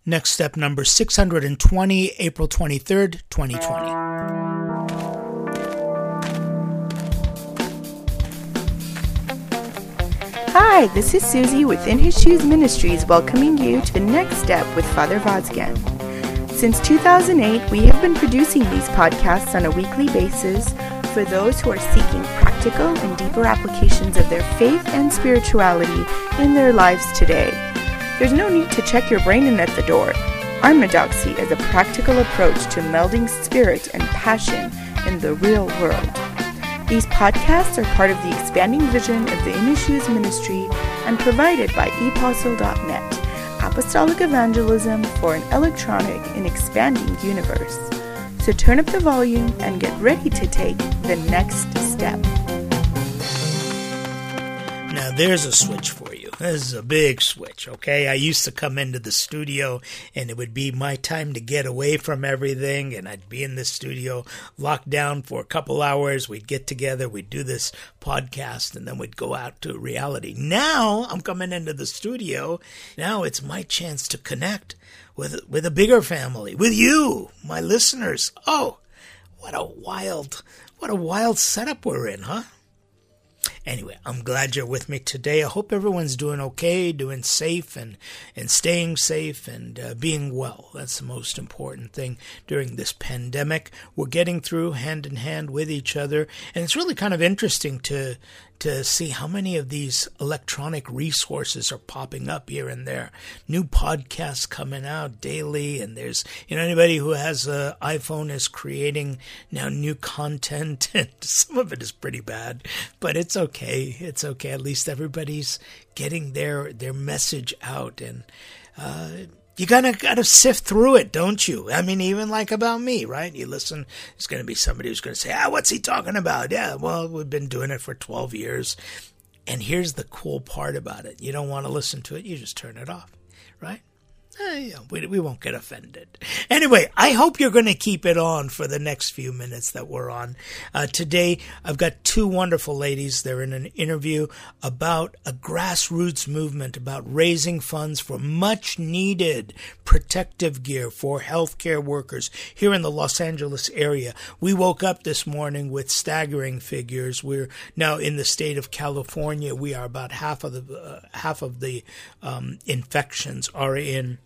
Next step number 620, April 23rd, 2020. Hi, this is Susie with In His Shoes Ministries welcoming you to the next step with Father Vazgen. Since 2008, we have been producing these podcasts on a weekly basis for those who are seeking practical and deeper applications of their faith and spirituality in their lives today. There's no need to check your brain in at the door. Orthodoxy is a practical approach to melding spirit and passion in the real world. These podcasts are part of the expanding vision of the In His Shoes Ministry and provided by epostle.net, apostolic evangelism for an electronic and expanding universe. So turn up the volume and get ready to take the next step. Now there's a switch for you. This is a big switch, okay? I used to come into the studio and it would be my time to get away from everything, and I'd be in the studio locked down for a couple hours. We'd get together, we'd do this podcast, and then we'd go out to reality. Now I'm coming into the studio. Now it's my chance to connect with a bigger family, with you, my listeners. Oh, what a wild setup we're in, huh? Anyway, I'm glad you're with me today. I hope everyone's doing okay, doing safe and staying safe and being well. That's the most important thing during this pandemic. We're getting through hand in hand with each other, and it's really kind of interesting to see how many of these electronic resources are popping up here and there. New podcasts coming out daily, and there's, anybody who has an iPhone is creating now new content, and some of it is pretty bad, but it's okay. It's okay. At least everybody's getting their message out, and you gotta sift through it, don't you? I mean, even like about me, right? You listen, there's going to be somebody who's going to say, what's he talking about? Yeah, well, we've been doing it for 12 years. And here's the cool part about it. You don't want to listen to it, you just turn it off, right? We won't get offended. Anyway, I hope you're going to keep it on for the next few minutes that we're on. Today, I've got two wonderful ladies. They're in an interview about a grassroots movement about raising funds for much needed protective gear for healthcare workers here in the Los Angeles area. We woke up this morning with staggering figures. We're now in the state of California. We are about half of the infections are in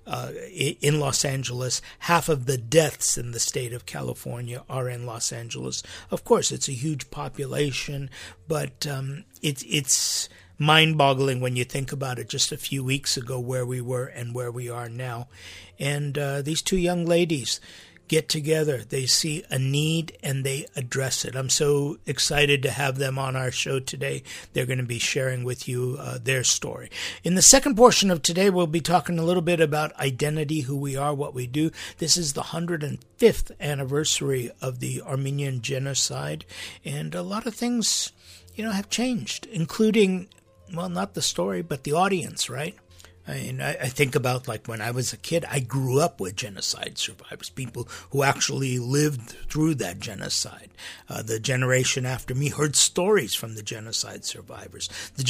Los Angeles. Half of the deaths in the state of California are in Los Angeles. Of course, it's a huge population, but it's mind-boggling when you think about it just a few weeks ago where we were and where we are now. And these two young ladies get together. They see a need and they address it. I'm so excited to have them on our show today. They're going to be sharing with you their story. In the second portion of today, we'll be talking a little bit about identity, who we are, what we do. This is the 105th anniversary of the Armenian genocide, and a lot of things, have changed, including, well, not the story, but the audience, right? I think about, like, when I was a kid, I grew up with genocide survivors, people who actually lived through that genocide. The generation after me heard stories from the genocide survivors. The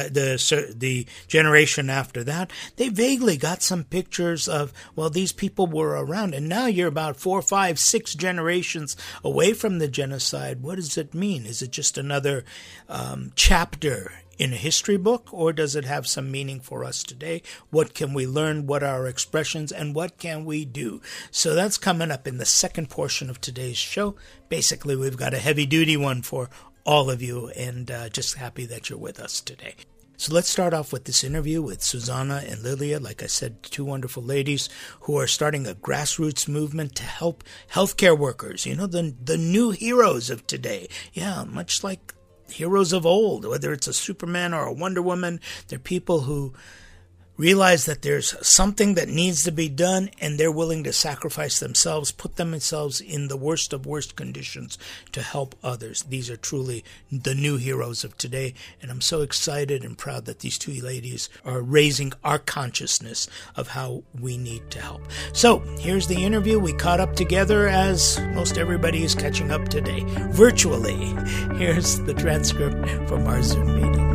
generation after that, they vaguely got some pictures of, well, these people were around. And now you're about 4, 5, 6 generations away from the genocide. What does it mean? Is it just another chapter in a history book, or does it have some meaning for us today? What can we learn? What are our expressions? And what can we do? So that's coming up in the second portion of today's show. Basically, we've got a heavy-duty one for all of you, and just happy that you're with us today. So let's start off with this interview with Susanna and Lilia. Like I said, two wonderful ladies who are starting a grassroots movement to help healthcare workers, the new heroes of today. Yeah, much like heroes of old, whether it's a Superman or a Wonder Woman. They're people who realize that there's something that needs to be done, and they're willing to sacrifice themselves, put themselves in the worst of worst conditions to help others. These are truly the new heroes of today, and I'm so excited and proud that these two ladies are raising our consciousness of how we need to help. So here's the interview. We caught up together as most everybody is catching up today, virtually. Here's the transcript from our Zoom meeting.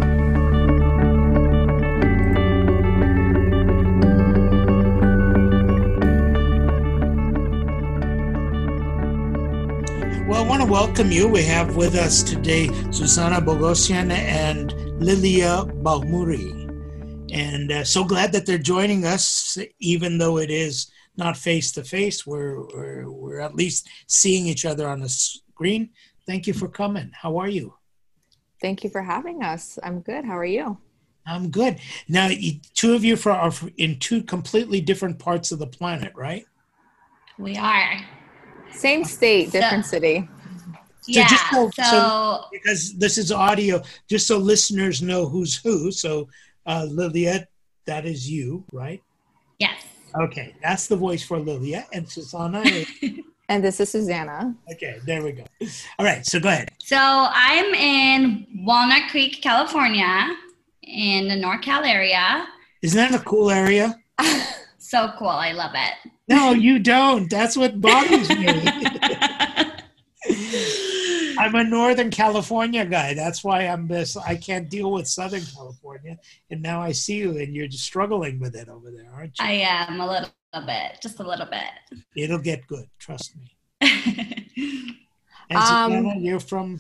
to welcome you. We have with us today Susana Bogosian and Lilia Balmuri. And so glad that they're joining us, even though it is not face-to-face. We're at least seeing each other on the screen. Thank you for coming. How are you? Thank you for having us. I'm good. How are you? I'm good. Now, two of you are in two completely different parts of the planet, right? We are. Same state, different city. Yeah. So because this is audio, just so listeners know who's who. So, Lilia, that is you, right? Yes. Okay, that's the voice for Lilia, and Susana is... And this is Susanna. Okay, there we go. All right, so go ahead. So I'm in Walnut Creek, California, in the NorCal area. Isn't that a cool area? So cool. I love it. No, you don't. That's what bothers me. I'm a Northern California guy. That's why I can't deal with Southern California. And now I see you and you're just struggling with it over there, aren't you? I am a little bit, just a little bit. It'll get good. Trust me. And Susanna, you're from?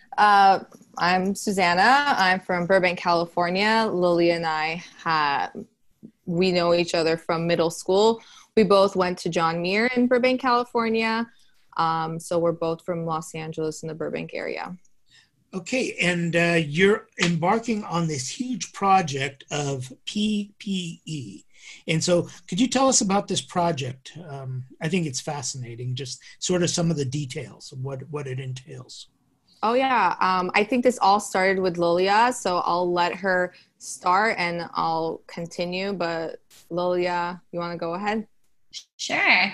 I'm Susanna. I'm from Burbank, California. Lily and I we know each other from middle school. We both went to John Muir in Burbank, California. So we're both from Los Angeles in the Burbank area. Okay, and you're embarking on this huge project of PPE. And so could you tell us about this project? I think it's fascinating, just sort of some of the details of what it entails. Oh, yeah. I think this all started with Lilia, so I'll let her start and I'll continue. But Lilia, you want to go ahead? Sure.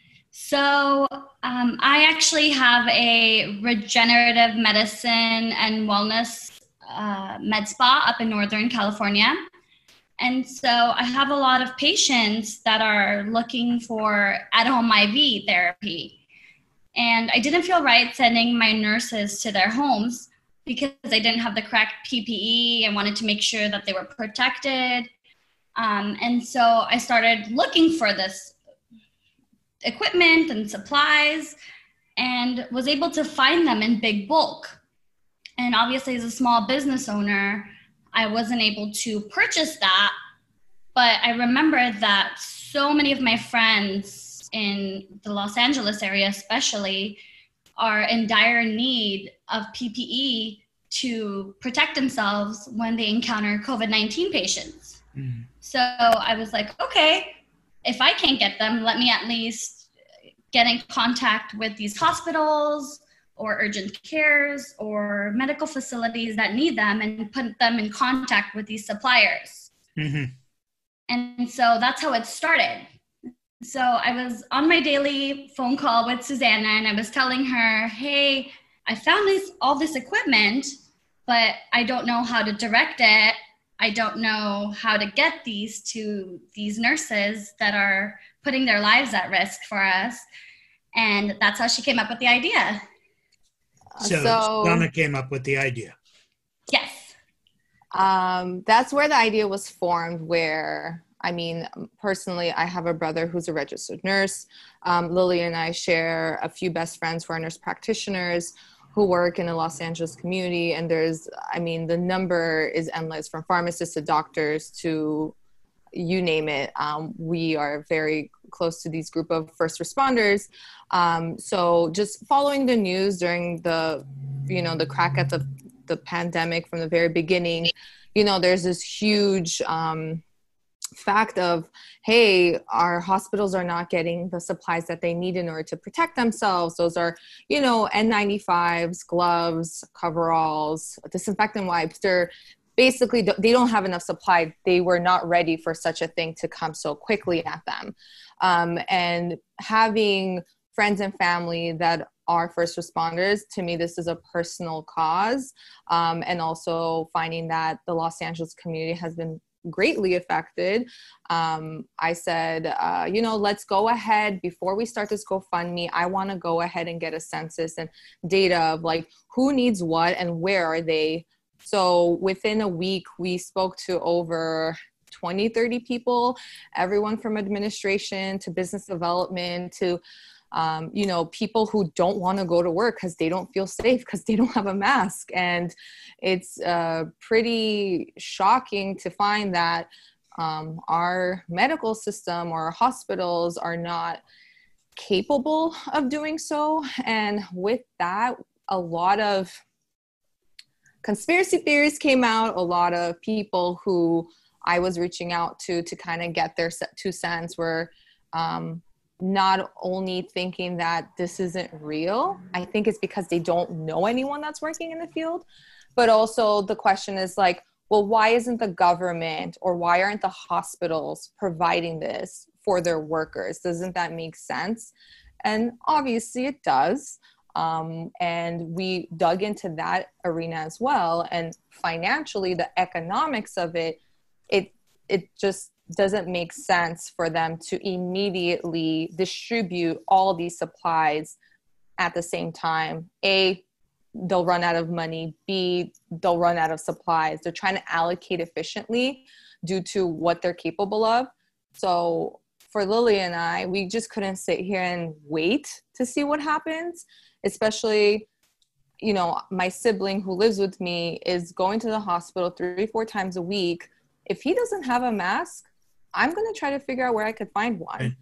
So I actually have a regenerative medicine and wellness med spa up in Northern California. And so I have a lot of patients that are looking for at-home IV therapy. And I didn't feel right sending my nurses to their homes because I didn't have the correct PPE. I wanted to make sure that they were protected. And so I started looking for this equipment and supplies and was able to find them in big bulk. And obviously, as a small business owner, I wasn't able to purchase that. But I remember that so many of my friends in the Los Angeles area especially are in dire need of PPE to protect themselves when they encounter COVID-19 patients. Mm. So I was like, okay, if I can't get them, let me at least get in contact with these hospitals or urgent cares or medical facilities that need them and put them in contact with these suppliers. Mm-hmm. And so that's how it started. So I was on my daily phone call with Susanna and I was telling her, hey, I found all this equipment, but I don't know how to direct it. I don't know how to get these to these nurses that are putting their lives at risk for us. And that's how she came up with the idea. So Donna came up with the idea. Yes. That's where the idea was formed, where, I mean, personally, I have a brother who's a registered nurse. Lily and I share a few best friends who are nurse practitioners who work in the Los Angeles community. And the number is endless, from pharmacists to doctors to you name it. We are very close to these group of first responders. So just following the news during the crack at the pandemic from the very beginning, there's this huge fact of, hey, our hospitals are not getting the supplies that they need in order to protect themselves. Those are, N95s, gloves, coveralls, disinfectant wipes. Basically, they don't have enough supply. They were not ready for such a thing to come so quickly at them. And having friends and family that are first responders, to me, this is a personal cause. And also finding that the Los Angeles community has been greatly affected. I said, let's go ahead before we start this GoFundMe. I want to go ahead and get a census and data of like who needs what and where are they. So within a week, we spoke to over 20, 30 people, everyone from administration to business development to People who don't want to go to work because they don't feel safe because they don't have a mask. And it's pretty shocking to find that our medical system or hospitals are not capable of doing so. And with that, a lot of conspiracy theories came out. A lot of people who I was reaching out to kind of get their 2 cents were not only thinking that this isn't real, I think it's because they don't know anyone that's working in the field, but also the question is like, well, why isn't the government or why aren't the hospitals providing this for their workers? Doesn't that make sense? And obviously it does. And we dug into that arena as well. And financially, the economics of it just doesn't make sense for them to immediately distribute all these supplies at the same time. A, they'll run out of money. B, they'll run out of supplies. They're trying to allocate efficiently due to what they're capable of. So for Lily and I, we just couldn't sit here and wait to see what happens, especially, my sibling who lives with me is going to the hospital 3-4 times a week. If he doesn't have a mask, I'm going to try to figure out where I could find one.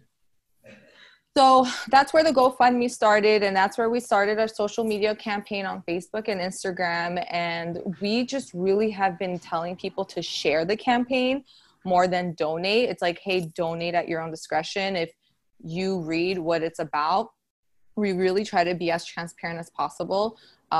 So that's where the GoFundMe started. And that's where we started our social media campaign on Facebook and Instagram. And we just really have been telling people to share the campaign more than donate. It's like, hey, donate at your own discretion. If you read what it's about, we really try to be as transparent as possible.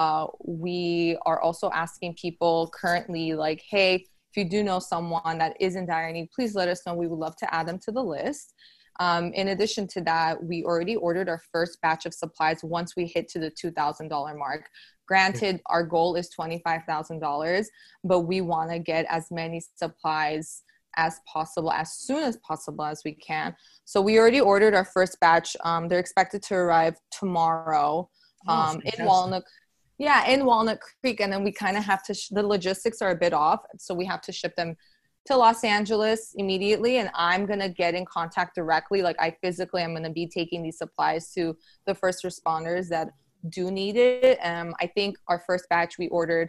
We are also asking people currently like, hey, if you do know someone that is in dire need, please let us know. We would love to add them to the list. In addition to that, we already ordered our first batch of supplies once we hit to the $2,000 mark. Granted, our goal is $25,000, but we want to get as many supplies as possible, as soon as possible as we can. So we already ordered our first batch. They're expected to arrive tomorrow in Walnut. Yeah, in Walnut Creek. And then we kind of have to, the logistics are a bit off. So we have to ship them to Los Angeles immediately. And I'm going to get in contact directly. Like I'm going to be taking these supplies to the first responders that do need it. I think our first batch, we ordered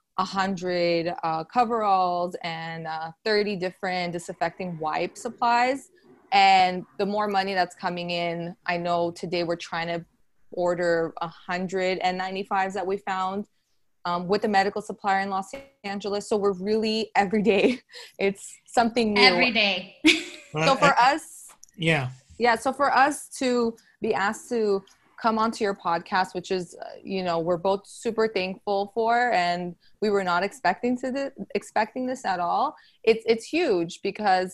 100 coveralls and 30 different disinfecting wipe supplies. And the more money that's coming in, I know today we're trying to order 100 N95s that we found with a medical supplier in Los Angeles. So we're really, every day, it's something new. Every day. So for us, yeah. So for us to be asked to come onto your podcast, which is, we're both super thankful for, and we were not expecting this at all. It's huge because,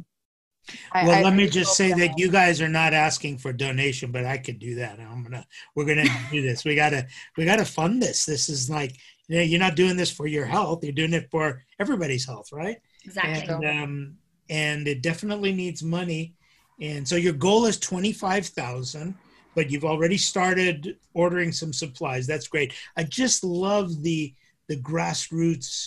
let me just say that you guys are not asking for donation, but I could do that. We're gonna do this. We gotta fund this. This is like, you're not doing this for your health. You're doing it for everybody's health, right? Exactly. And it definitely needs money. And so your goal is 25,000, but you've already started ordering some supplies. That's great. I just love the grassroots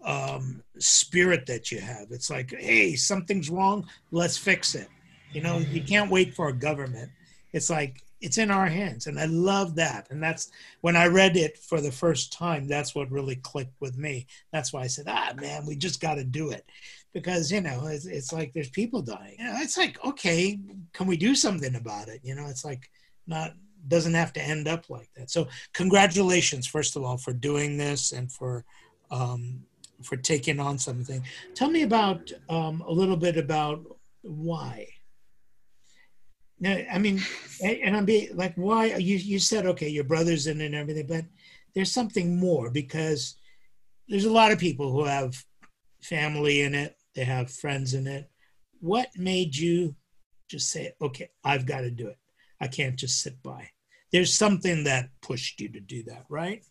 spirit that you have. It's like, hey, something's wrong, let's fix it. You can't wait for a government. It's like, it's in our hands. And I love that. And that's when I read it for the first time, that's what really clicked with me. That's why I said, man, we just got to do it. Because, it's like there's people dying. It's like, okay, can we do something about it? It's like doesn't have to end up like that. So congratulations, first of all, for doing this and for taking on something. Tell me about a little bit about why. Now, I mean, and I'm being like, why? You said, okay, your brother's in it and everything, but there's something more, because there's a lot of people who have family in it, they have friends in it. What made you just say, okay, I've got to do it? I can't just sit by. There's something that pushed you to do that, right?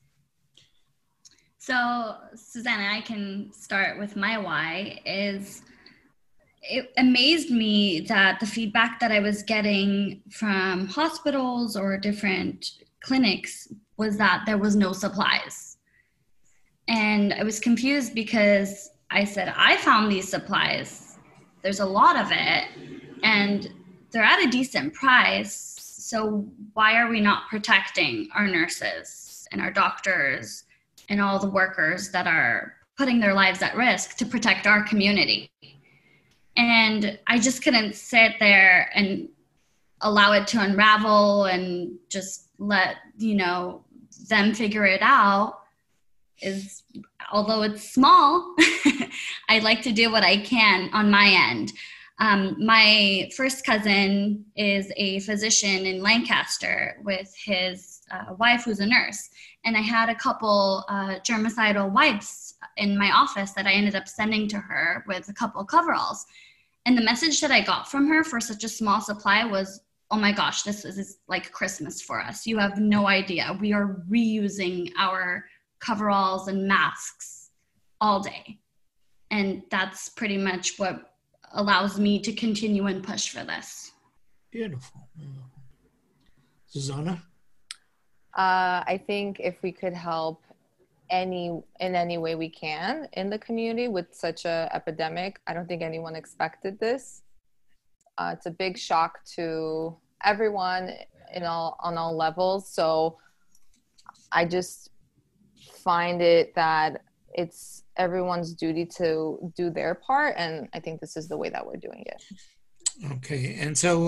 So, Susanna, I can start with my why. It amazed me that the feedback that I was getting from hospitals or different clinics was that there was no supplies. And I was confused because I said, I found these supplies. There's a lot of it, and they're at a decent price. So why are we not protecting our nurses and our doctors and all the workers that are putting their lives at risk to protect our community? And I just couldn't sit there and allow it to unravel and just let, them figure it out. Although it's small, I like to do what I can on my end. My first cousin is a physician in Lancaster with his wife, who's a nurse. And I had a couple germicidal wipes in my office that I ended up sending to her with a couple coveralls. And the message that I got from her for such a small supply was, oh my gosh, this is like Christmas for us. You have no idea. We are reusing our coveralls and masks all day. And that's pretty much what allows me to continue and push for this. Beautiful. Susanna? I think if we could help in any way we can in the community with such a epidemic, I don't think anyone expected this. It's a big shock to everyone on all levels. So I just find it that it's everyone's duty to do their part, and I think this is the way that we're doing it. Okay, and so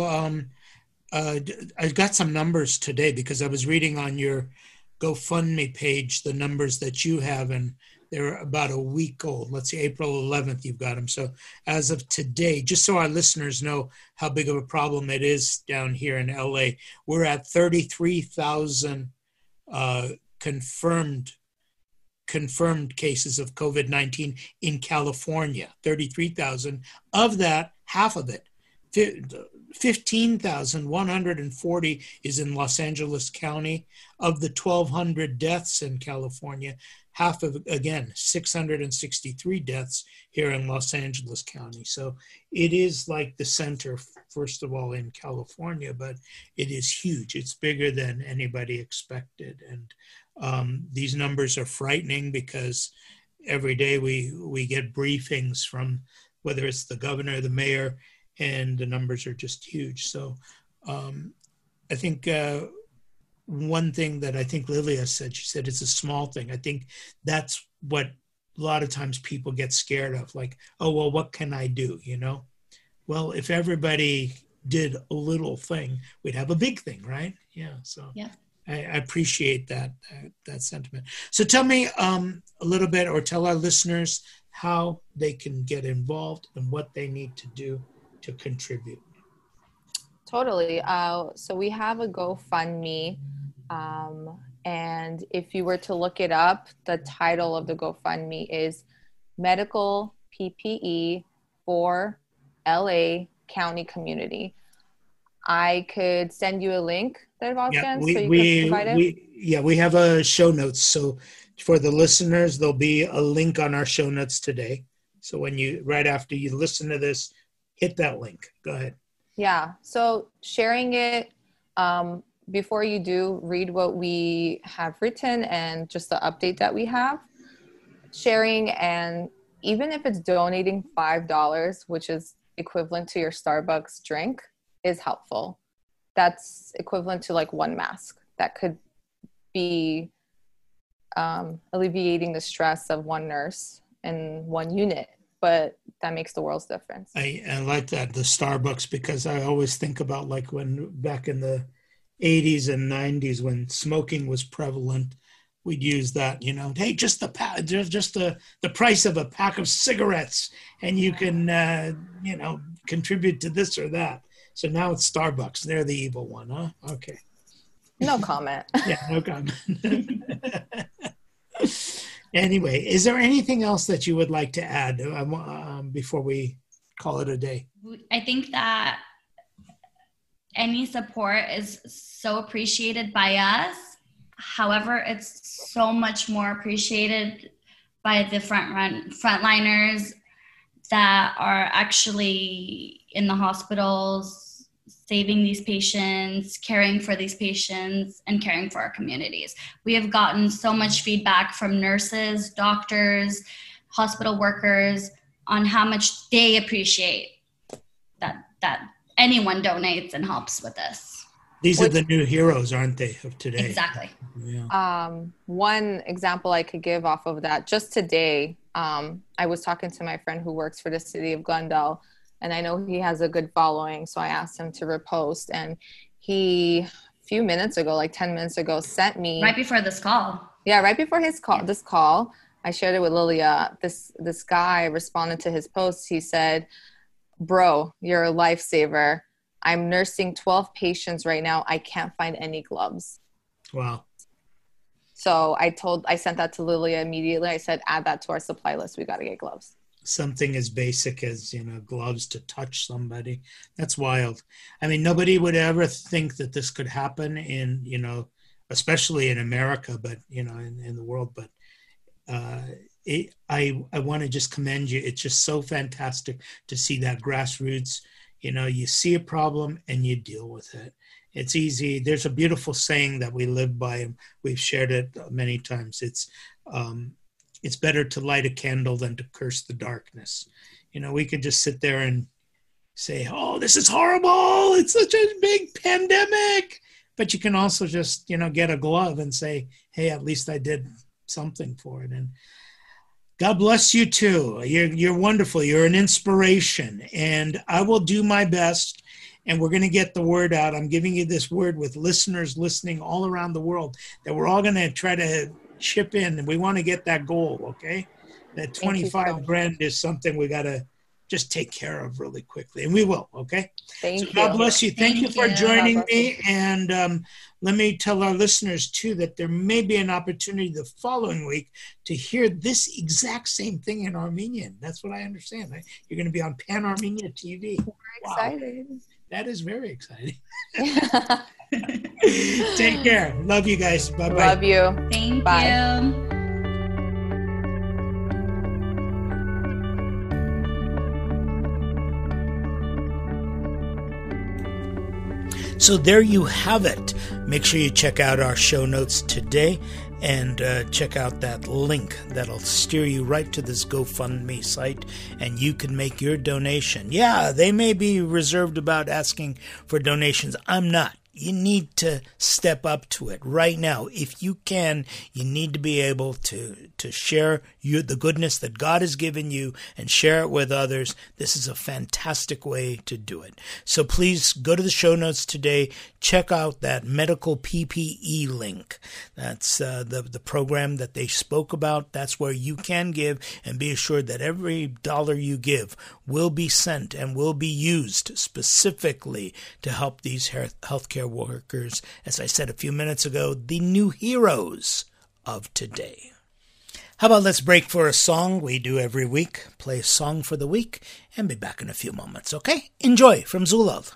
I got some numbers today because I was reading on your GoFundMe page the numbers that you have, and they're about a week old. Let's see, April 11th you've got them. So as of today, just so our listeners know how big of a problem it is down here in LA, we're at 33,000 confirmed cases of COVID-19 in California, 33,000. Of that, half of it, 15,140 is in Los Angeles County. Of the 1,200 deaths in California, half of, again, 663 deaths here in Los Angeles County. So it is like the center, first of all, in California, but it is huge. It's bigger than anybody expected. And these numbers are frightening because every day we get briefings from whether it's the governor or the mayor, and the numbers are just huge. So I think one thing that I think Lilia said, she said it's a small thing. I think that's what a lot of times people get scared of, like, oh, well, what can I do, Well, if everybody did a little thing, we'd have a big thing, right? Yeah, so yeah. I appreciate that sentiment. So tell me a little bit, or tell our listeners how they can get involved and what they need to do to contribute. Totally. So we have a GoFundMe, and if you were to look it up, the title of the GoFundMe is Medical PPE for LA County Community. I could send you a link there, Vazquez, so you can provide it. We have a show notes. So for the listeners, there'll be a link on our show notes today. So right after you listen to this, hit that link. Go ahead. Yeah. So sharing it, before you do, read what we have written and just the update that we have. Sharing, and even if it's donating $5, which is equivalent to your Starbucks drink, is helpful. That's equivalent to like one mask that could be alleviating the stress of one nurse in one unit. But that makes the world's difference. I like that, the Starbucks, because I always think about like when back in the 80s and 90s when smoking was prevalent, we'd use that, hey, just the price of a pack of cigarettes and you can, contribute to this or that. So now it's Starbucks. They're the evil one, huh? Okay. No comment. Yeah, no comment. Anyway, is there anything else that you would like to add before we call it a day? I think that any support is so appreciated by us. However, it's so much more appreciated by the frontliners that are actually in the hospitals, saving these patients, caring for these patients, and caring for our communities. We have gotten so much feedback from nurses, doctors, hospital workers on how much they appreciate that anyone donates and helps with this. These are the new heroes, aren't they, of today? Exactly. Yeah. One example I could give off of that, just today, I was talking to my friend who works for the city of Glendale, and I know he has a good following, so I asked him to repost, and he, a few minutes ago, like 10 minutes ago, sent me... Right before this call. Yeah, right before this call, I shared it with Lilia. This guy responded to his post. He said, "Bro, you're a lifesaver. I'm nursing 12 patients right now. I can't find any gloves." Wow. So I sent that to Lilia immediately. I said, add that to our supply list. We got to get gloves. Something as basic as, gloves to touch somebody. That's wild. I mean, nobody would ever think that this could happen in, especially in America, but, in the world. But I want to just commend you. It's just so fantastic to see that grassroots. You see a problem and you deal with it. It's easy. There's a beautiful saying that we live by, and we've shared it many times. It's better to light a candle than to curse the darkness. We could just sit there and say, "Oh, this is horrible. It's such a big pandemic." But you can also just, get a glove and say, "Hey, at least I did something for it." And God bless you too. You're wonderful. You're an inspiration, and I will do my best. And we're going to get the word out. I'm giving you this word with listeners listening all around the world that we're all going to try to chip in, and we want to get that goal. Okay, that 25 grand is something we got to just take care of really quickly, and we will. Okay. Thank you. God bless you. Thank you for joining me. And let me tell our listeners too that there may be an opportunity the following week to hear this exact same thing in Armenian. That's what I understand. Right? You're going to be on Pan Armenia TV. We're excited. That is very exciting. Take care. Love you guys. Bye-bye. Love you. Thank Bye. you. So there you have it. Make sure you check out our show notes today and check out that link that'll steer you right to this GoFundMe site, and you can make your donation. Yeah, they may be reserved about asking for donations. I'm not. You need to step up to it right now. If you can, you need to be able to share the goodness that God has given you and share it with others. This is a fantastic way to do it. So please go to the show notes today. Check out that medical PPE link. That's the program that they spoke about. That's where you can give, and be assured that every dollar you give will be sent and will be used specifically to help these healthcare workers, as I said a few minutes ago, the new heroes of today. How about let's break for a song we do every week, play a song for the week, and be back in a few moments, okay? Enjoy from Zulal.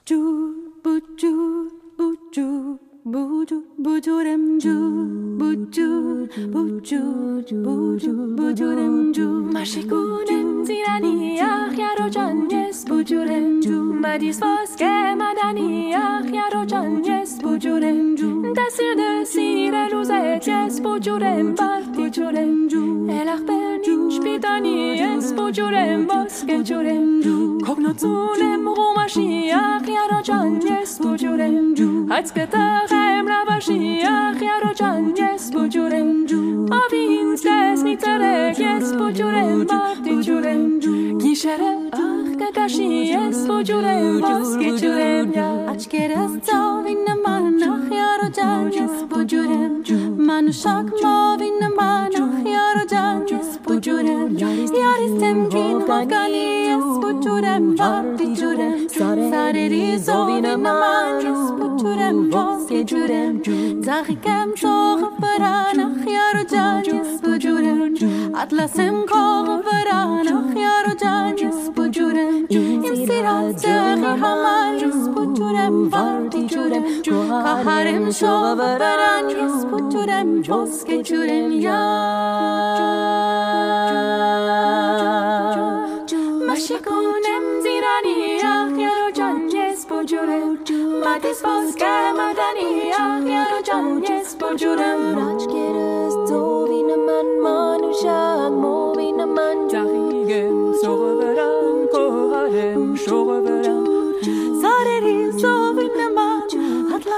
Mashikunem zirani yaro yes bujurem madis voske madani yaro yes bujurem dasir desire luzet yes bujurem bujurem elach benin spitani yes bujurem voske jurem kognotulem rumashi yaro yes bujurem hatsketachem lavashi yaro yes bujurem avin stes mitzarek yes bujurem bujurem gishare kakashi yes bujurem voske jurem achkeres tovin manach yaro yes bujurem manushak movin manach yaro yes bujurem yaris temkin vogani yes bujurem bujurem sareri zovin manach yes bujurem voske jurem zachikem shokh paranach yaro yes bujurem atlasem kog paranach yaro yes bujurem imsirat zeh hamal yes bujurem bujurem kaharem shokh paranach yes bujurem voske jurem ya mashikunem zirani yaro yes bujurem madis voske madani yaro yes bujurem rachkeres tovin man manushak movin man jahigem soveran koharem shoveran sareri sovin man atla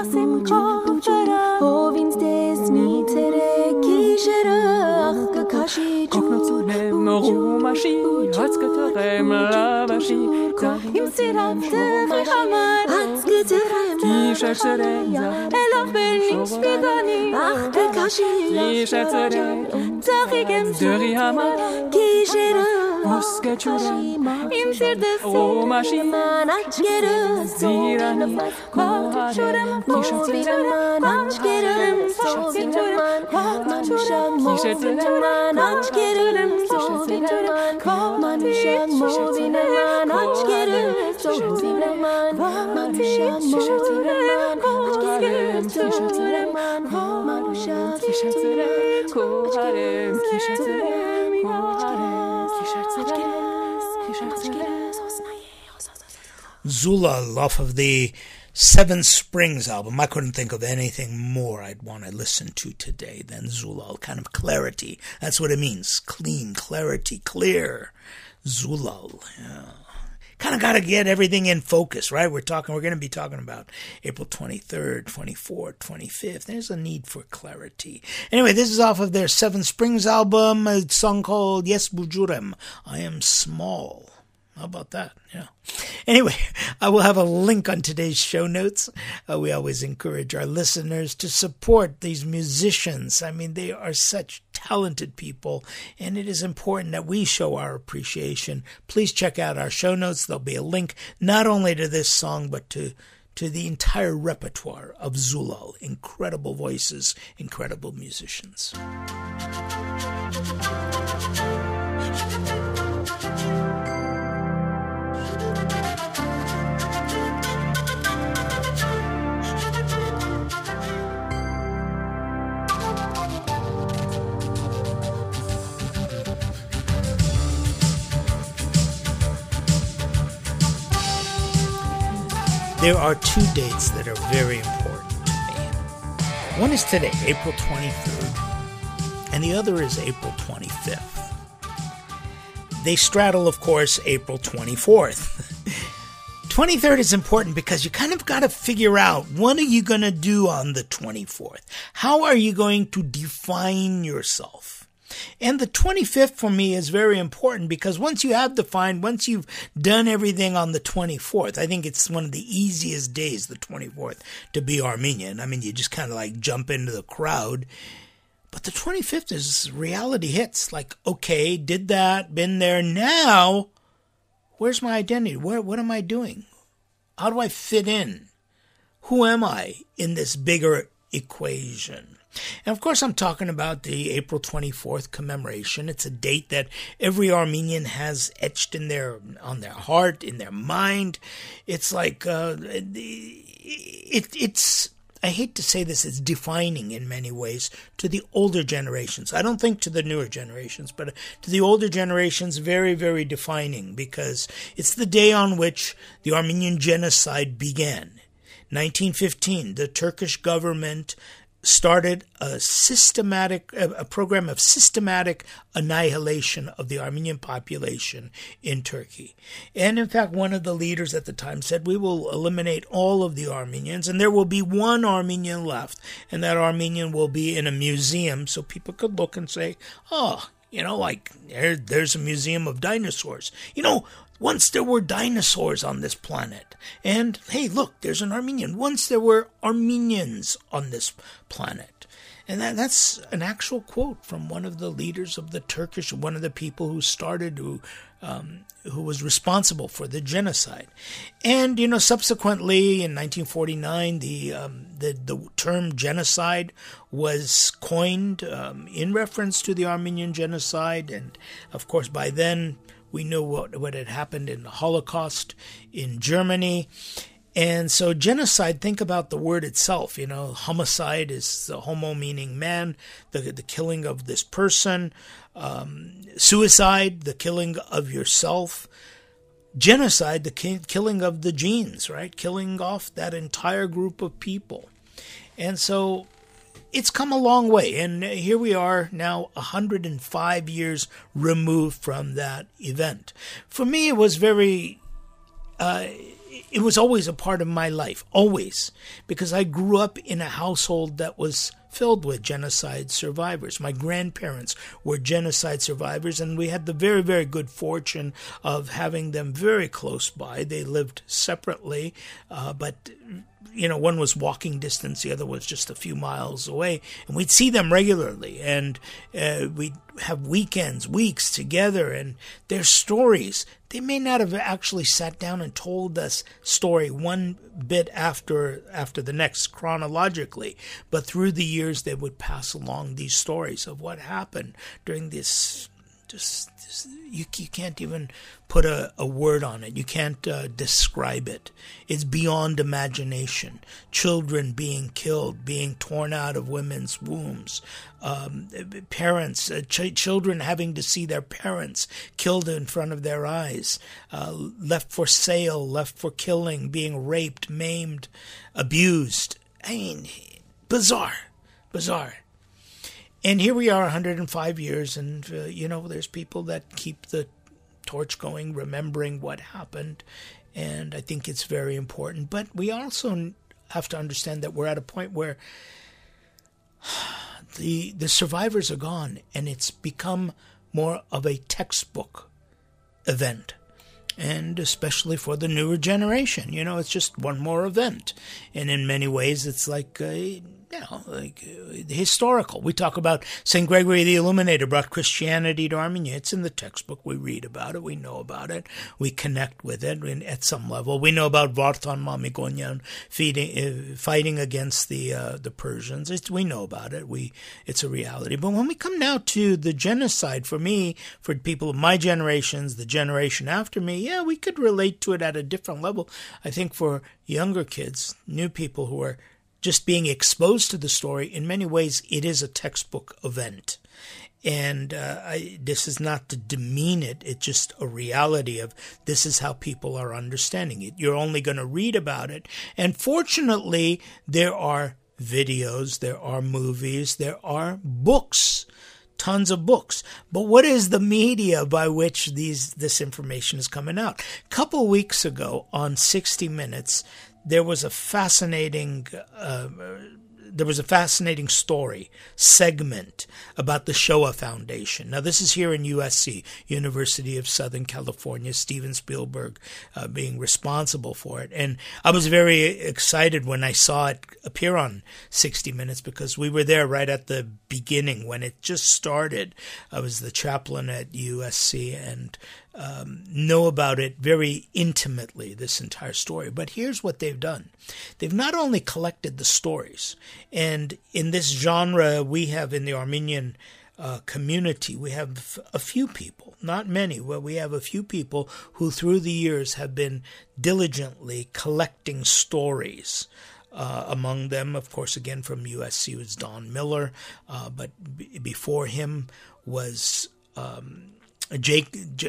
Zulal off of the Seven Springs album. I couldn't think of anything more I'd want to listen to today than Zulal. Kind of clarity. That's what it means. Clean, clarity, clear. Zulal. Yeah. Kind of got to get everything in focus, right? We're going to be talking about April 23rd, 24th, 25th. There's a need for clarity. Anyway, this is off of their Seven Springs album, a song called Yes Bujurem, I Am Small. How about that? Yeah. Anyway, I will have a link on today's show notes. We always encourage our listeners to support these musicians. I mean, they are such talented people, and it is important that we show our appreciation. Please check out our show notes. There'll be a link not only to this song, but to the entire repertoire of Zulal. Incredible voices, incredible musicians. There are two dates that are very important to me. One is today, April 23rd, and the other is April 25th. They straddle, of course, April 24th. 23rd is important because you kind of got to figure out, what are you going to do on the 24th? How are you going to define yourself? And the 25th for me is very important because once you have defined, once you've done everything on the 24th, I think it's one of the easiest days, the 24th, to be Armenian. I mean, you just kind of like jump into the crowd. But the 25th is reality hits. Like, okay, did that, been there. Now, where's my identity? What am I doing? How do I fit in? Who am I in this bigger equation? And of course, I'm talking about the April 24th commemoration. It's a date that every Armenian has etched on their heart, in their mind. It's like it's. I hate to say this, it's defining in many ways to the older generations. I don't think to the newer generations, but to the older generations, very, very defining, because it's the day on which the Armenian genocide began. 1915, the Turkish government started a program of systematic annihilation of the Armenian population in Turkey. And in fact, one of the leaders at the time said, we will eliminate all of the Armenians, and there will be one Armenian left, and that Armenian will be in a museum so people could look and say, oh, like there's a museum of dinosaurs. Once there were dinosaurs on this planet. And, hey, look, there's an Armenian. Once there were Armenians on this planet. And that's an actual quote from one of the leaders of the Turkish, one of the people who started, who was responsible for the genocide. And, subsequently in 1949, the term genocide was coined in reference to the Armenian genocide. And, of course, by then, we knew what had happened in the Holocaust in Germany. And so genocide, think about the word itself. Homicide is the homo meaning man, the killing of this person. Suicide, the killing of yourself. Genocide, the killing of the genes, right? Killing off that entire group of people. And so it's come a long way, and here we are now 105 years removed from that event. For me, it was very it was always a part of my life, always, because I grew up in a household that was filled with genocide survivors. My grandparents were genocide survivors, and we had the very, very good fortune of having them very close by. They lived separately, but one was walking distance, the other was just a few miles away, and we'd see them regularly, and we'd have weekends, weeks together, and their stories, they may not have actually sat down and told us story one bit after the next chronologically, but through the years they would pass along these stories of what happened during this. You can't even put a word on it. You can't describe it. It's beyond imagination. Children being killed, being torn out of women's wombs, parents, children having to see their parents killed in front of their eyes, left for sale, left for killing, being raped, maimed, abused. I mean, bizarre. And here we are 105 years, and, there's people that keep the torch going, remembering what happened, and I think it's very important. But we also have to understand that we're at a point where the survivors are gone, and it's become more of a textbook event. And especially for the newer generation, it's just one more event. And in many ways, it's like historical. We talk about St. Gregory the Illuminator brought Christianity to Armenia. It's in the textbook. We read about it. We know about it. We connect with it at some level. We know about Vartan Mamikonian fighting against the Persians. We know about it. It's a reality. But when we come now to the genocide, for me, for people of my generations, the generation after me, we could relate to it at a different level. I think for younger kids, new people who are just being exposed to the story, in many ways, it is a textbook event. And this is not to demean it. It's just a reality of this is how people are understanding it. You're only going to read about it. And fortunately, there are videos, there are movies, there are books, tons of books. But what is the media by which this information is coming out? A couple weeks ago on 60 Minutes, there was a fascinating story segment about the Shoah Foundation. Now, this is here in USC, University of Southern California, Steven Spielberg being responsible for it. And I was very excited when I saw it appear on 60 Minutes because we were there right at the beginning when it just started. I was the chaplain at USC and know about it very intimately, this entire story. But here's what they've done. They've not only collected the stories, and in this genre we have in the Armenian community, we have a few people, not many, but we have a few people who through the years have been diligently collecting stories. Among them, of course, again from USC was Don Miller, but before him was J.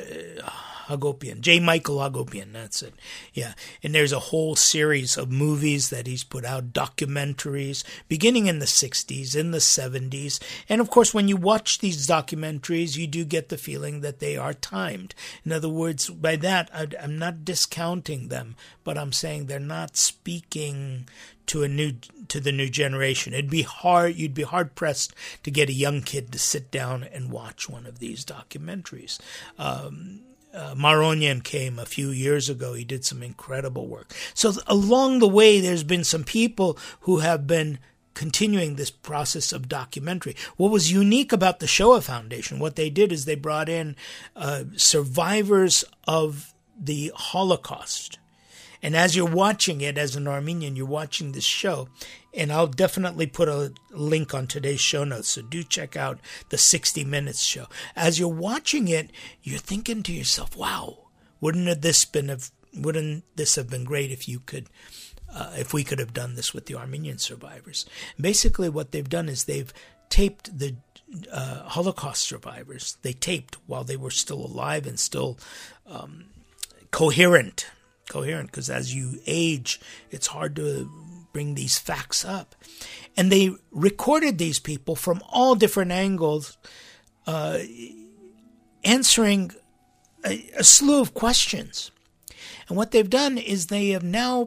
Michael Hagopian, that's it. Yeah, and there's a whole series of movies that he's put out, documentaries, beginning in the 60s, in the 70s. And of course, when you watch these documentaries, you do get the feeling that they are timed. In other words, by that, I'm not discounting them, but I'm saying they're not speaking to the new generation. You'd be hard pressed to get a young kid to sit down and watch one of these documentaries. Maronian came a few years ago. He did some incredible work. So along the way, there's been some people who have been continuing this process of documentary. What was unique about the Shoah Foundation, what they did is they brought in survivors of the Holocaust. And as you're watching it, as an Armenian, you're watching this show, and I'll definitely put a link on today's show notes, so do check out the 60 Minutes show. As you're watching it, you're thinking to yourself, wow, wouldn't this have been great if we could have done this with the Armenian survivors? Basically, what they've done is they've taped the Holocaust survivors. They taped while they were still alive and still coherent, because as you age, it's hard to bring these facts up. And they recorded these people from all different angles, answering a slew of questions. And what they've done is they have now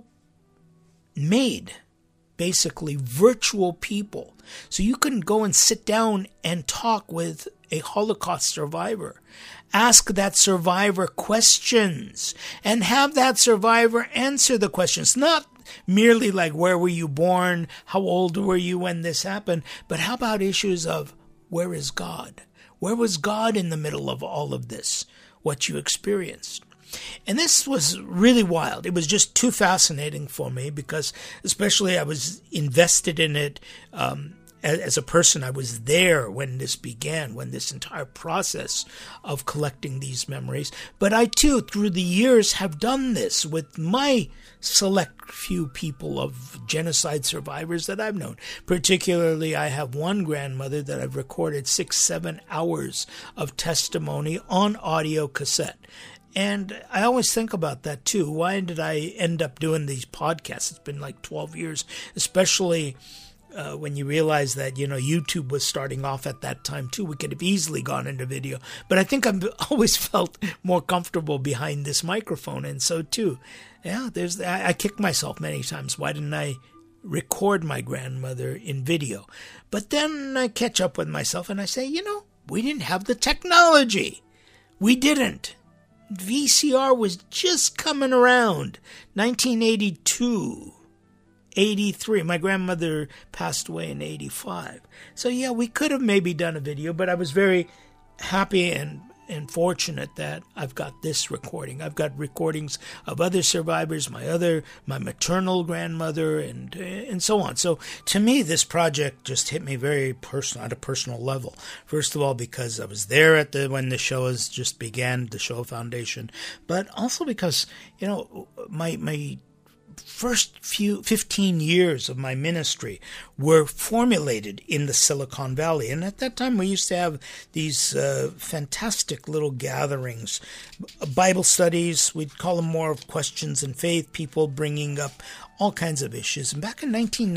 made basically virtual people. So you can go and sit down and talk with a Holocaust survivor. Ask that survivor questions and have that survivor answer the questions. Not merely like, where were you born? How old were you when this happened? But how about issues of, where is God? Where was God in the middle of all of this? What you experienced? And this was really wild. It was just too fascinating for me because especially I was invested in it as a person. I was there when this began, when this entire process of collecting these memories. But I too, through the years, have done this with my select few people of genocide survivors that I've known. Particularly, I have one grandmother that I've recorded 6-7 hours of testimony on audio cassette. And I always think about that too. Why did I end up doing these podcasts? It's been like 12 years, especially when you realize that, YouTube was starting off at that time too. We could have easily gone into video. But I think I've always felt more comfortable behind this microphone. And so too, I kick myself many times. Why didn't I record my grandmother in video? But then I catch up with myself and I say, we didn't have the technology. We didn't. VCR was just coming around, 1982, 83. My grandmother passed away in 85. So yeah, we could have maybe done a video, but I was very happy and fortunate that I've got this recording. I've got recordings of other survivors, my maternal grandmother, and so on. So to me, this project just hit me very personal, at a personal level. First of all, because I was there when the show just began, the Shoah Foundation, but also because my first 15 years of my ministry were formulated in the Silicon Valley. And at that time, we used to have these fantastic little gatherings, Bible studies. We'd call them more of questions and faith, people bringing up all kinds of issues. And back in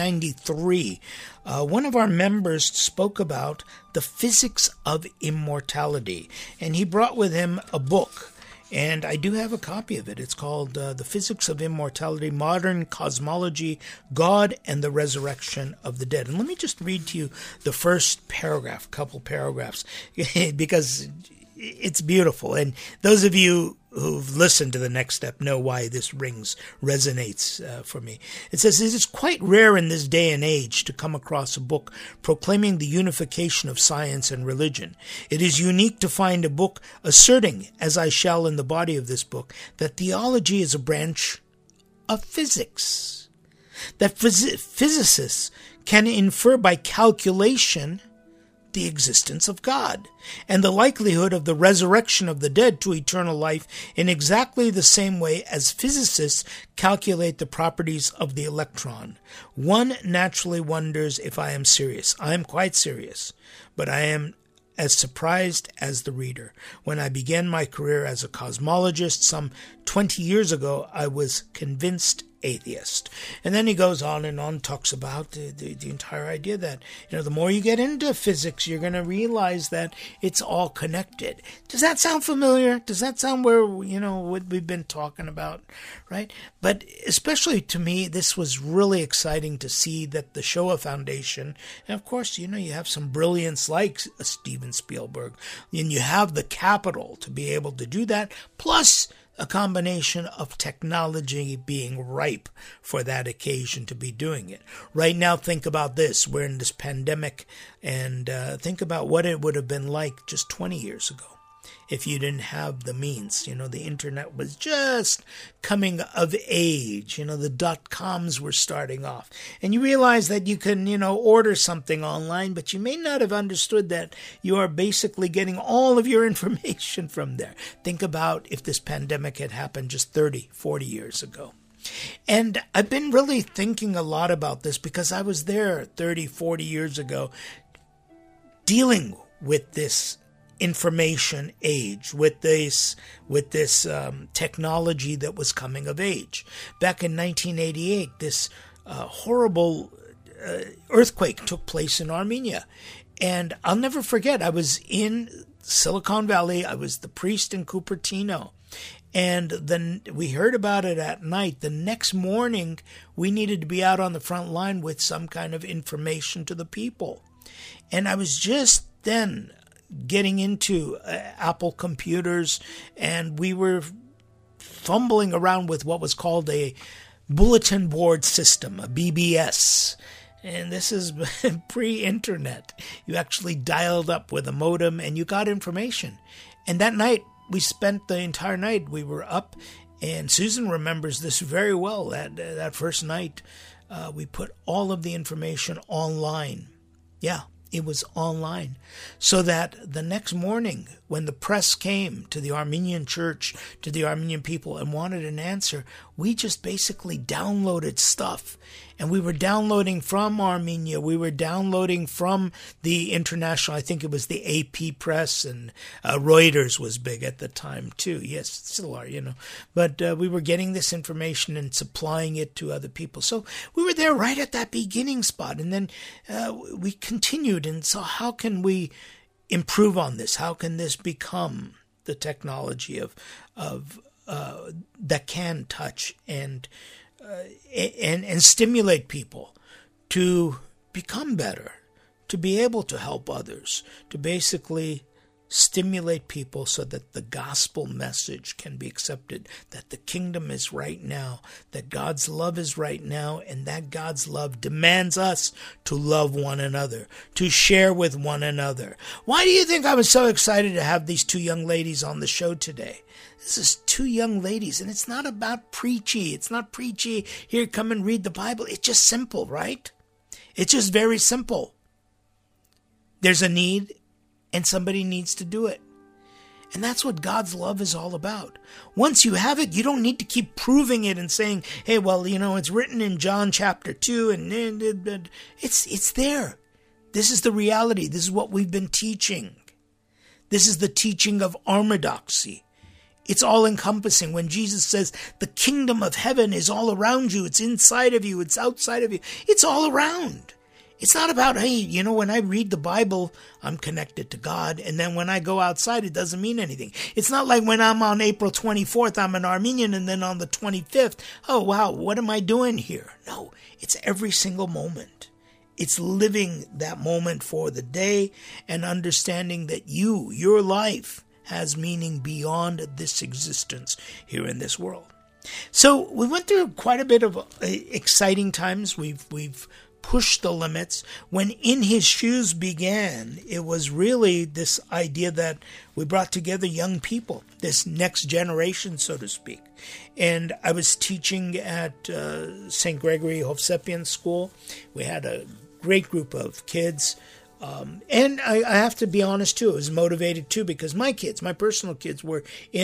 1993, one of our members spoke about the physics of immortality. And he brought with him a book. And I do have a copy of it. It's called The Physics of Immortality, Modern Cosmology, God and the Resurrection of the Dead. And let me just read to you the first couple paragraphs, because it's beautiful. And those of you who've listened to the Next Step know why this resonates for me. It says, it is quite rare in this day and age to come across a book proclaiming the unification of science and religion. It is unique to find a book asserting, as I shall in the body of this book, that theology is a branch of physics, that physicists can infer by calculation the existence of God, and the likelihood of the resurrection of the dead to eternal life in exactly the same way as physicists calculate the properties of the electron. One naturally wonders if I am serious. I am quite serious, but I am as surprised as the reader. When I began my career as a cosmologist some 20 years ago, I was convinced atheist. And then he goes on and on, talks about the entire idea that, the more you get into physics, you're going to realize that it's all connected. Does that sound familiar? Does that sound where, what we've been talking about, right? But especially to me, this was really exciting to see that the Shoah Foundation, and of course, you have some brilliance like Steven Spielberg, and you have the capital to be able to do that, plus a combination of technology being ripe for that occasion to be doing it. Right now, think about this. We're in this pandemic, and think about what it would have been like just 20 years ago if you didn't have the means. The internet was just coming of age. The .coms were starting off. And you realize that you can, order something online, but you may not have understood that you are basically getting all of your information from there. Think about if this pandemic had happened just 30, 40 years ago. And I've been really thinking a lot about this because I was there 30, 40 years ago dealing with this information age, with this technology that was coming of age. Back in 1988, this horrible earthquake took place in Armenia. And I'll never forget, I was in Silicon Valley. I was the priest in Cupertino. And then we heard about it at night. The next morning, we needed to be out on the front line with some kind of information to the people. And I was just then getting into Apple computers, and we were fumbling around with what was called a bulletin board system, a BBS. And this is pre-internet. You actually dialed up with a modem and you got information. And that night, we spent the entire night. We were up, and Susan remembers this very well. That first night, we put all of the information online. Yeah, it was online. So that the next morning, when the press came to the Armenian church, to the Armenian people, and wanted an answer, we just basically downloaded stuff. And we were downloading from Armenia. We were downloading from the international, I think it was the AP Press, and Reuters was big at the time too. Yes, still are, But we were getting this information and supplying it to other people. So we were there right at that beginning spot. And then we continued. And so how can we improve on this? How can this become the technology of that can touch and stimulate people to become better, to be able to help others, to basically stimulate people so that the gospel message can be accepted, that the kingdom is right now, that God's love is right now, and that God's love demands us to love one another, to share with one another. Why do you think I was so excited to have these two young ladies on the show today? This is two young ladies, and it's not about preachy. It's not preachy, here, come and read the Bible. It's just simple, right? It's just very simple. There's a need, and somebody needs to do it. And that's what God's love is all about. Once you have it, you don't need to keep proving it and saying, hey, well, it's written in John chapter 2, and it's there. This is the reality. This is what we've been teaching. This is the teaching of orthodoxy. It's all-encompassing. When Jesus says the kingdom of heaven is all around you, it's inside of you, it's outside of you, it's all around. It's not about, hey, when I read the Bible, I'm connected to God, and then when I go outside, it doesn't mean anything. It's not like when I'm on April 24th, I'm an Armenian, and then on the 25th, oh, wow, what am I doing here? No, it's every single moment. It's living that moment for the day and understanding that your life, has meaning beyond this existence here in this world. So we went through quite a bit of exciting times. We've pushed the limits. When In His Shoes began, it was really this idea that we brought together young people, this next generation, so to speak. And I was teaching at St. Gregory Hovsepian School. We had a great group of kids. And I have to be honest, too, I was motivated, too, because my personal kids were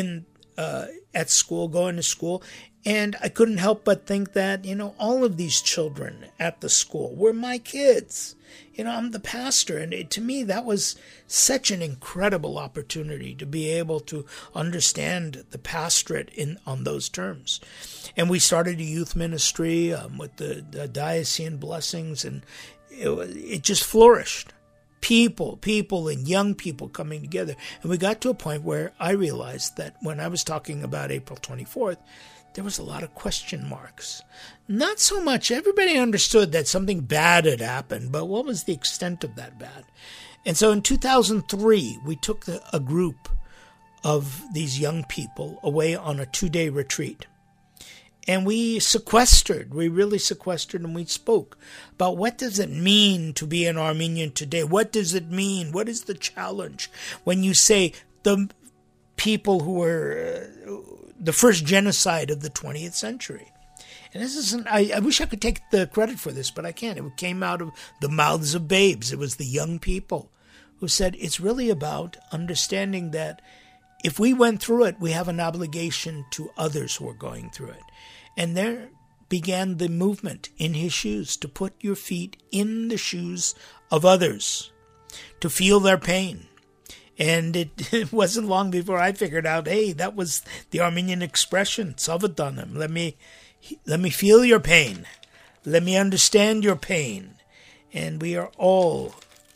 at school, going to school, and I couldn't help but think that, all of these children at the school were my kids. I'm the pastor, and to me, that was such an incredible opportunity to be able to understand the pastorate on those terms. And we started a youth ministry with the diocesan blessings, and it just flourished. People and young people coming together. And we got to a point where I realized that when I was talking about April 24th, there was a lot of question marks. Not so much. Everybody understood that something bad had happened, but what was the extent of that bad? And so in 2003, we took a group of these young people away on a 2-day retreat. And we really sequestered, and we spoke about what does it mean to be an Armenian today? What does it mean? What is the challenge when you say the people who were the first genocide of the 20th century? And this isn't, I wish I could take the credit for this, but I can't. It came out of the mouths of babes. It was the young people who said it's really about understanding that if we went through it, we have an obligation to others who are going through it. And there began the movement, In His Shoes, to put your feet in the shoes of others, to feel their pain. And it wasn't long before I figured out, hey, that was the Armenian expression, Savadanim. Let me feel your pain. Let me understand your pain. And we are all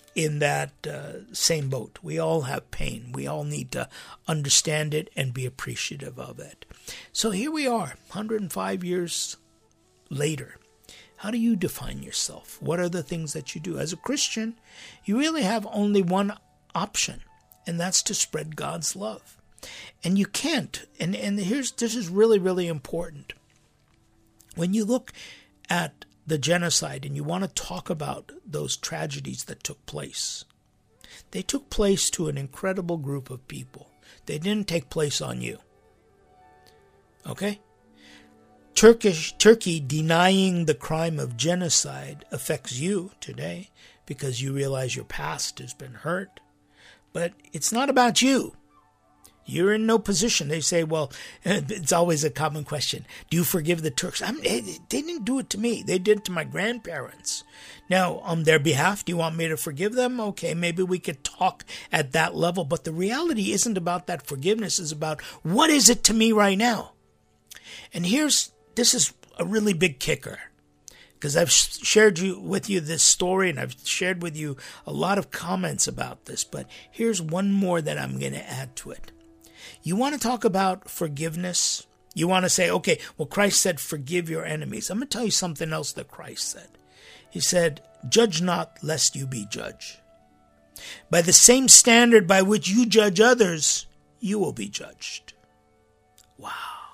in that same boat. We all have pain. We all need to understand it and be appreciative of it. So here we are, 105 years later. How do you define yourself? What are the things that you do? As a Christian, you really have only one option, and that's to spread God's love. And you can't, and this is really, really important. When you look at the genocide and you want to talk about those tragedies that took place, they took place to an incredible group of people. They didn't take place on you. Okay? Turkey denying the crime of genocide affects you today because you realize your past has been hurt. But it's not about you. You're in no position. They say, well, it's always a common question. Do you forgive the Turks? They didn't do it to me. They did it to my grandparents. Now, on their behalf, do you want me to forgive them? Okay, maybe we could talk at that level. But the reality isn't about that forgiveness. It's about what is it to me right now? And this is a really big kicker. Because I've shared with you this story, and I've shared with you a lot of comments about this. But here's one more that I'm going to add to it. You want to talk about forgiveness? You want to say, okay, well, Christ said, forgive your enemies. I'm going to tell you something else that Christ said. He said, judge not, lest you be judged. By the same standard by which you judge others, you will be judged. Wow.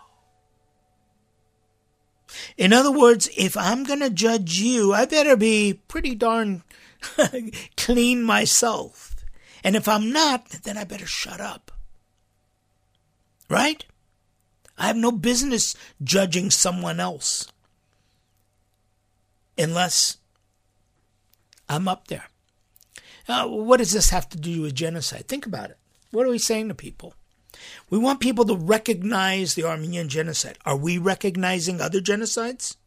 In other words, if I'm going to judge you, I better be pretty darn clean myself. And if I'm not, then I better shut up. Right? I have no business judging someone else unless I'm up there. What does this have to do with genocide? Think about it. What are we saying to people? We want people to recognize the Armenian genocide. Are we recognizing other genocides?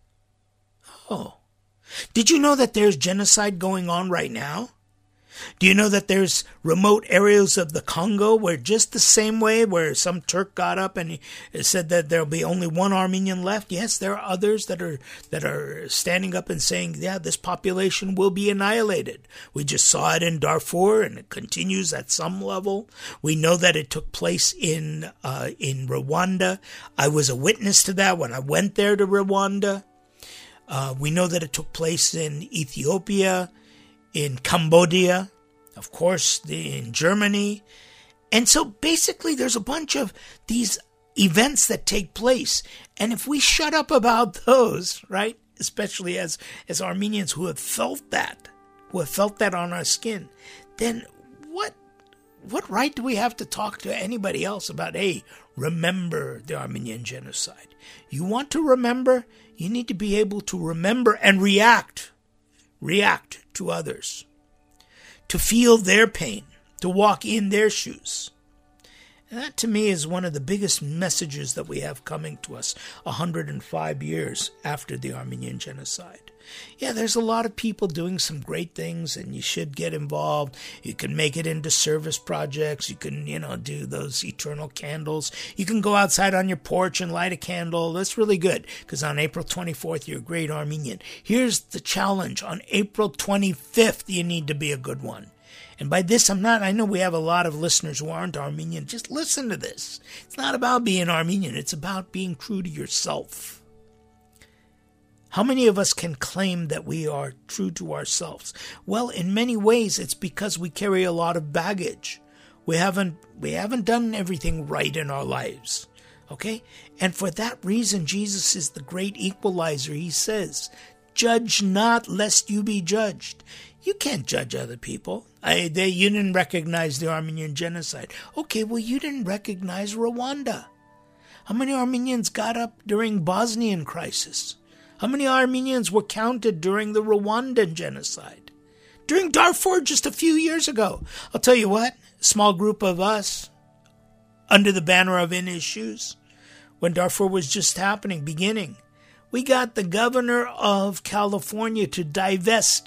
Oh. Did you know that there's genocide going on right now? Do you know that there's remote areas of the Congo where just the same way where some Turk got up and he said that there'll be only one Armenian left? Yes, there are others that are standing up and saying, yeah, this population will be annihilated. We just saw it in Darfur, and it continues at some level. We know that it took place in Rwanda. I was a witness to that when I went there to Rwanda. We know that it took place in Ethiopia, in Cambodia, of course, in Germany. And so basically there's a bunch of these events that take place. And if we shut up about those, right, especially as Armenians who have felt that on our skin, then what right do we have to talk to anybody else about, hey, remember the Armenian genocide? You want to remember? You need to be able to remember and react to others, to feel their pain, to walk in their shoes. And that to me is one of the biggest messages that we have coming to us 105 years after the Armenian genocide. Yeah, there's a lot of people doing some great things, and you should get involved. You can make it into service projects. You can, do those eternal candles. You can go outside on your porch and light a candle. That's really good, because on April 24th, you're a great Armenian. Here's the challenge. On April 25th, you need to be a good one. And by this, I know we have a lot of listeners who aren't Armenian. Just listen to this. It's not about being Armenian. It's about being true to yourself. How many of us can claim that we are true to ourselves? Well, in many ways, it's because we carry a lot of baggage. We haven't done everything right in our lives. Okay? And for that reason, Jesus is the great equalizer. He says, judge not lest you be judged. You can't judge other people. You didn't recognize the Armenian genocide. Okay, well, you didn't recognize Rwanda. How many Armenians got up during Bosnian crisis? How many Armenians were counted during the Rwandan genocide? During Darfur just a few years ago. I'll tell you what, a small group of us, under the banner of In His Shoes, when Darfur was just beginning, we got the governor of California to divest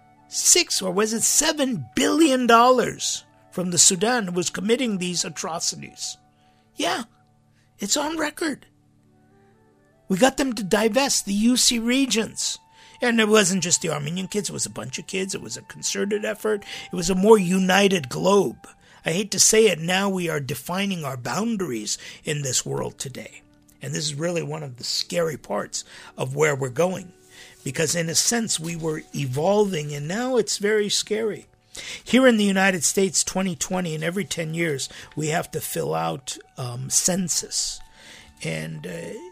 $7 billion from the Sudan who was committing these atrocities. Yeah, it's on record. We got them to divest the UC regions And it wasn't just the Armenian kids, it was a bunch of kids. It was a concerted effort. It was a more united globe. I hate to say it, now we are defining our boundaries in this world today. And this is really one of the scary parts of where we're going. Because in a sense, we were evolving, and now it's very scary. Here in the United States, 2020, and every 10 years, we have to fill out census. And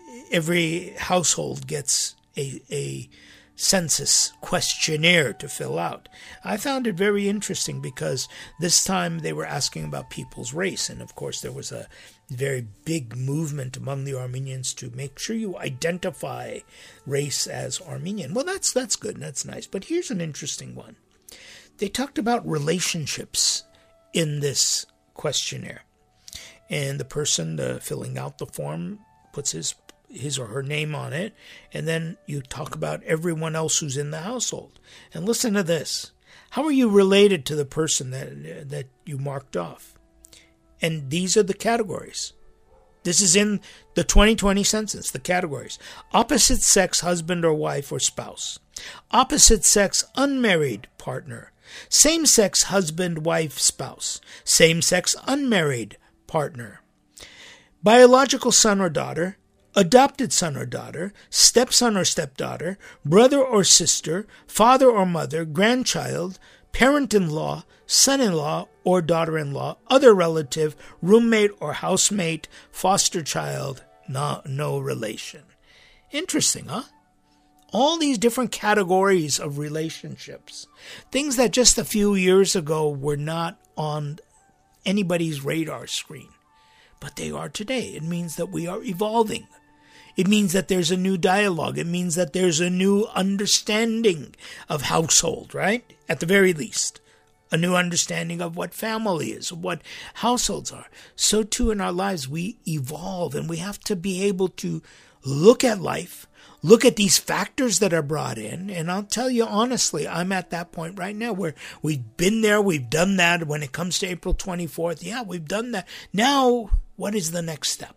every household gets a census questionnaire to fill out. I found it very interesting because this time they were asking about people's race. And of course, there was a very big movement among the Armenians to make sure you identify race as Armenian. Well, that's good and that's nice. But here's an interesting one. They talked about relationships in this questionnaire. And the person filling out the form puts his or her name on it, and then you talk about everyone else who's in the household. And listen to this. How are you related to the person that you marked off? And these are the categories. This is in the 2020 census, the categories. Opposite sex husband or wife or spouse. Opposite sex unmarried partner. Same sex husband, wife, spouse. Same sex unmarried partner. Biological son or daughter. Adopted son or daughter, stepson or stepdaughter, brother or sister, father or mother, grandchild, parent-in-law, son-in-law or daughter-in-law, other relative, roommate or housemate, foster child, no relation. Interesting, huh? All these different categories of relationships. Things that just a few years ago were not on anybody's radar screen. But they are today. It means that we are evolving. It means that there's a new dialogue. It means that there's a new understanding of household, right? At the very least. A new understanding of what family is, of what households are. So too in our lives, we evolve, and we have to be able to look at life, look at these factors that are brought in. And I'll tell you honestly, I'm at that point right now where we've been there, we've done that. When it comes to April 24th, yeah, we've done that. Now, what is the next step?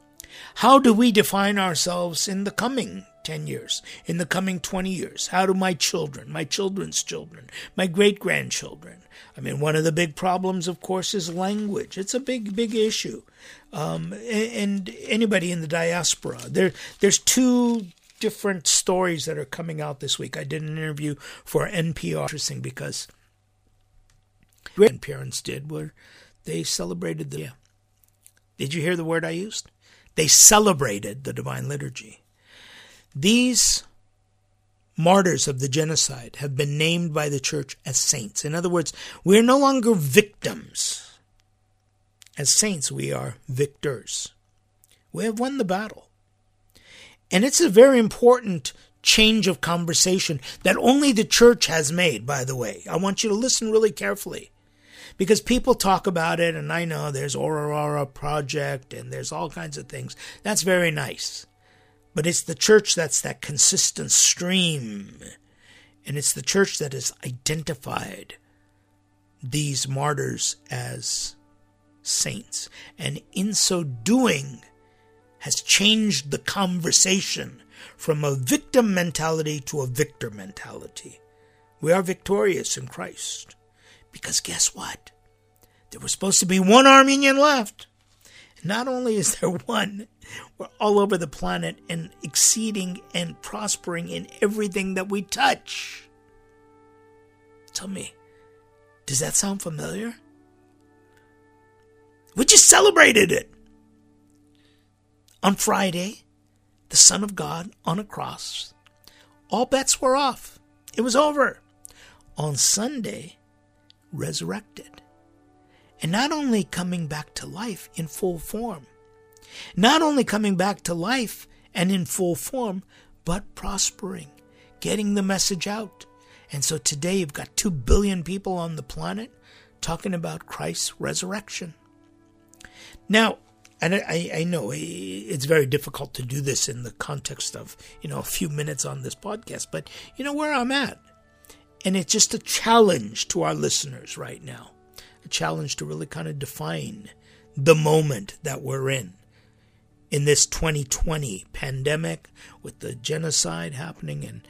How do we define ourselves in the coming 10 years, in the coming 20 years? How do my children, my children's children, my great-grandchildren? I mean, one of the big problems, of course, is language. It's a big issue. And anybody in the diaspora, there's two different stories that are coming out this week. I did an interview for NPR. Interesting because grandparents did where they celebrated the... Did you hear the word I used? They celebrated the Divine Liturgy. These martyrs of the genocide have been named by the church as saints. In other words, we are no longer victims. As saints, we are victors. We have won the battle. And it's a very important change of conversation that only the church has made, by the way. I want you to listen really carefully. Because people talk about it, and I know there's Aurora Project, and there's all kinds of things. That's very nice. But it's the church that's that consistent stream. And it's the church that has identified these martyrs as saints. And in so doing, has changed the conversation from a victim mentality to a victor mentality. We are victorious in Christ. Because guess what? There was supposed to be one Armenian left. Not only is there one, we're all over the planet and exceeding and prospering in everything that we touch. Tell me, does that sound familiar? We just celebrated it. On Friday, the Son of God on a cross, all bets were off. It was over. On Sunday, resurrected. And not only coming back to life in full form, not only coming back to life and in full form, but prospering, getting the message out. And so today you've got 2 billion people on the planet talking about Christ's resurrection. Now, and I know it's very difficult to do this in the context of, a few minutes on this podcast, but you know where I'm at. And it's just a challenge to our listeners right now. A challenge to really kind of define the moment that we're in this 2020 pandemic with the genocide happening and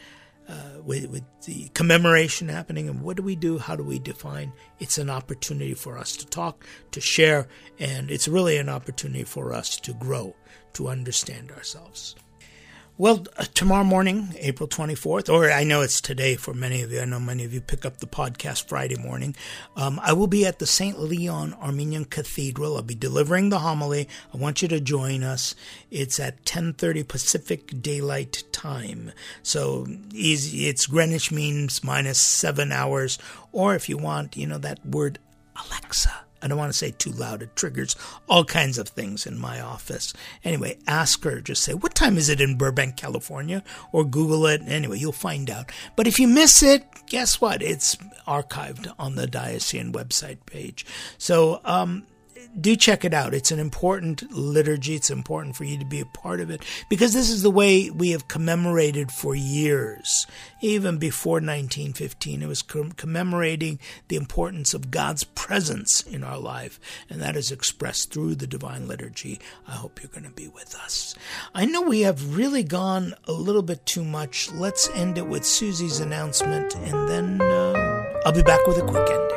with the commemoration happening. And what do we do? How do we define? It's an opportunity for us to talk, to share, and it's really an opportunity for us to grow, to understand ourselves. Well, tomorrow morning, April 24th, or I know it's today for many of you. I know many of you pick up the podcast Friday morning. I will be at the St. Leon Armenian Cathedral. I'll be delivering the homily. I want you to join us. It's at 10:30 Pacific Daylight Time. So easy. It's Greenwich means minus 7 hours. Or if you want, that word Alexa. I don't want to say too loud. It triggers all kinds of things in my office. Anyway, ask her. Just say, what time is it in Burbank, California? Or Google it. Anyway, you'll find out. But if you miss it, guess what? It's archived on the Diocesan website page. So do check it out. It's an important liturgy. It's important for you to be a part of it because this is the way we have commemorated for years. Even before 1915, it was commemorating the importance of God's presence in our life, and that is expressed through the Divine Liturgy. I hope you're going to be with us. I know we have really gone a little bit too much. Let's end it with Susie's announcement, and then I'll be back with a quick ending.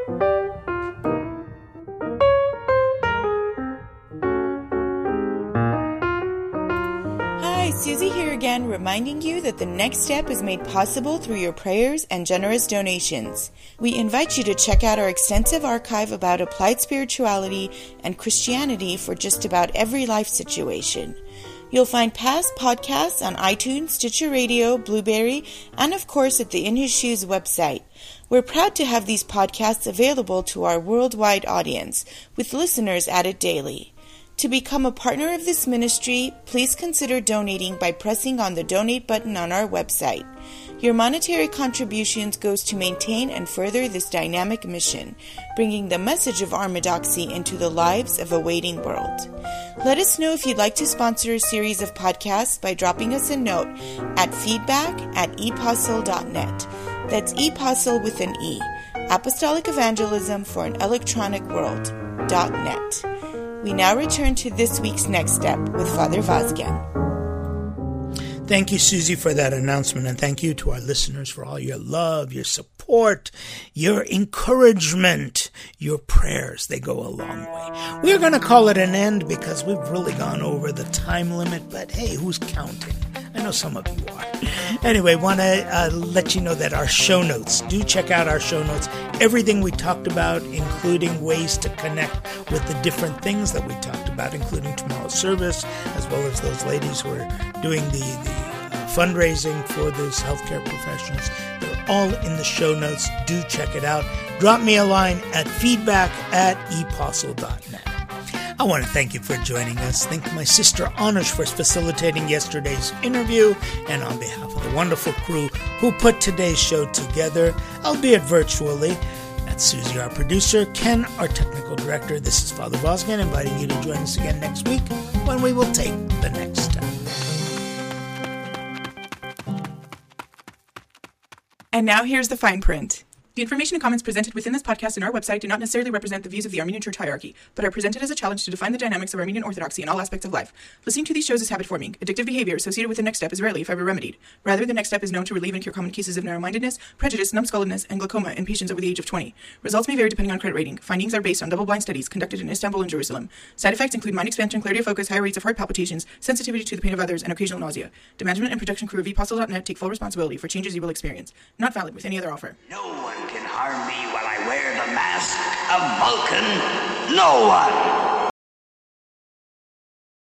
Susie here again, reminding you that the next step is made possible through your prayers and generous donations. We invite you to check out our extensive archive about applied spirituality and Christianity for just about every life situation. You'll find past podcasts on iTunes, Stitcher Radio, Blueberry, and of course at the In His Shoes website. We're proud to have these podcasts available to our worldwide audience, with listeners added daily. To become a partner of this ministry, please consider donating by pressing on the donate button on our website. Your monetary contributions goes to maintain and further this dynamic mission, bringing the message of Armadoxy into the lives of a waiting world. Let us know if you'd like to sponsor a series of podcasts by dropping us a note at feedback@epostle.net. That's epostle with an E. Apostolic Evangelism for an Electronic World.net. We now return to this week's Next Step with Father Vazgen. Thank you, Susie, for that announcement, and thank you to our listeners for all your love, your support, your encouragement, your prayers. They go a long way. We're going to call it an end because we've really gone over the time limit, but hey, who's counting? I know some of you are. Anyway, want to let you know that our show notes, do check out our show notes. Everything we talked about, including ways to connect with the different things that we talked about, including tomorrow's service, as well as those ladies who are doing the fundraising for these healthcare professionals. They're all in the show notes. Do check it out. Drop me a line at feedback@epostle.net. I want to thank you for joining us. Thank my sister Anush for facilitating yesterday's interview, and on behalf of the wonderful crew who put today's show together, albeit virtually. That's Susie, our producer, Ken, our technical director. This is Father Vazgen, inviting you to join us again next week when we will take the next step. And now here's the fine print. The information and comments presented within this podcast and our website do not necessarily represent the views of the Armenian Church hierarchy, but are presented as a challenge to define the dynamics of Armenian Orthodoxy in all aspects of life. Listening to these shows is habit-forming. Addictive behavior associated with the Next Step is rarely, if ever, remedied. Rather, the Next Step is known to relieve and cure common cases of narrow-mindedness, prejudice, numbskulledness, and glaucoma in patients over the age of 20. Results may vary depending on credit rating. Findings are based on double-blind studies conducted in Istanbul and Jerusalem. Side effects include mind expansion, clarity of focus, higher rates of heart palpitations, sensitivity to the pain of others, and occasional nausea. The management and production crew of epostle.net take full responsibility for changes you will experience. Not valid with any other offer. No one can harm me while I wear the mask of Vulcan. No one.